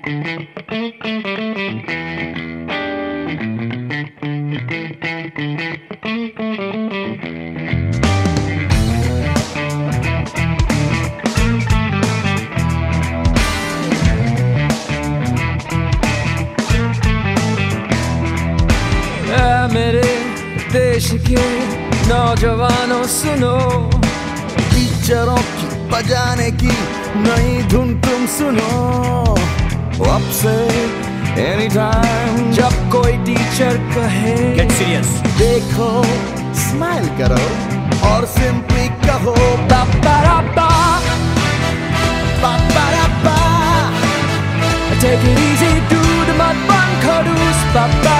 मेरे देश के नौजवानों सुनो, टीचरों की बजाने की नई धुन तुम सुनो। अब से एनी टाइम जब कोई टीचर कहे गेट सीरियस, देखो स्माइल करो और सिंपली कहो पापा पापा। Take it easy dude, मत बन खड़ूस पापा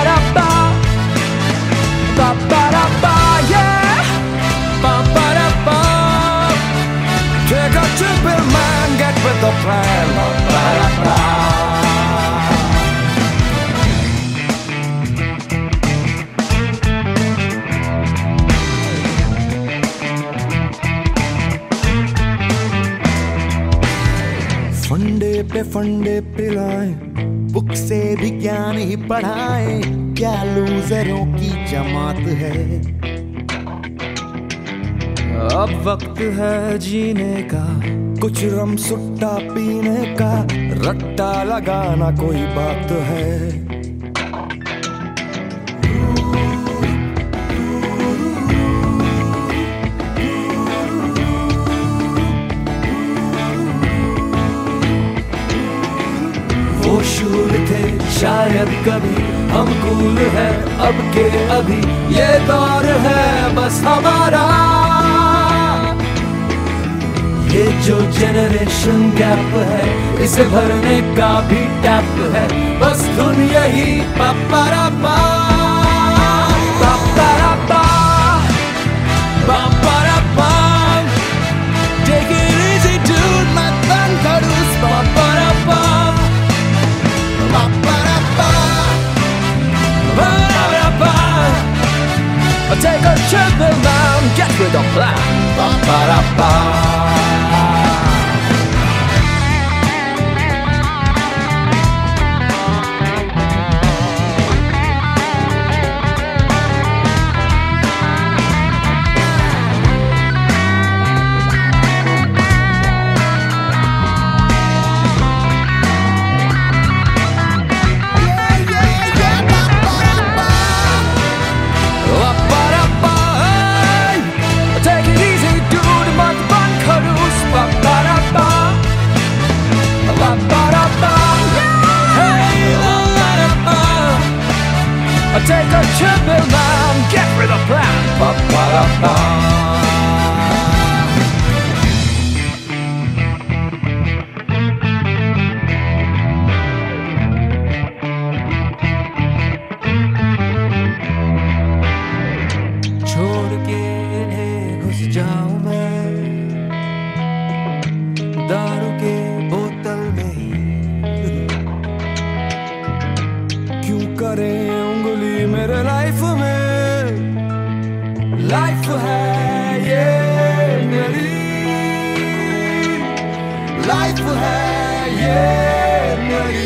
yeah Take a trip in mind, get with the plan. फंडे पिलाएं, बुक से भी ज्ञान ही पढ़ाएं, क्या लूजरों की जमात है। अब वक्त है जीने का, कुछ रम सुट्टा पीने का, रट्टा लगाना कोई बात है। वो शूर थे शायद कभी, हम कूल है अब के अभी, ये दौर है बस हमारा। ये जो जनरेशन गैप है, इसे भरने का भी टैप है, बस धुन यही पापा Take it easy dude, मत बन खड़ूस पापा Take a trip around, get with the plan. Take a trip around, get with the plan. छोड़ के इन्हें घुस जाऊं मैं दारू के बोतल में ही, क्यों करें उंगली मेरे लाइफ में, लाइफ है ये मेरी, लाइफ है ये मेरी।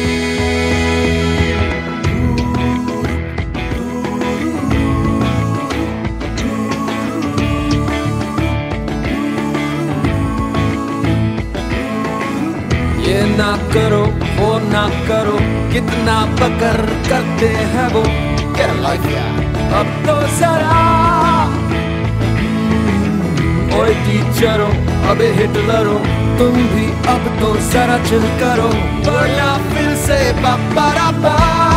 ये ना करो वो ना करो, कितना बकर करते हैं वो, Get a life यार। अब तो जरा ओए टीचरों अब हिटलरों, तुम भी अब तो जरा चिल करो, बढ़िया फिर से पापा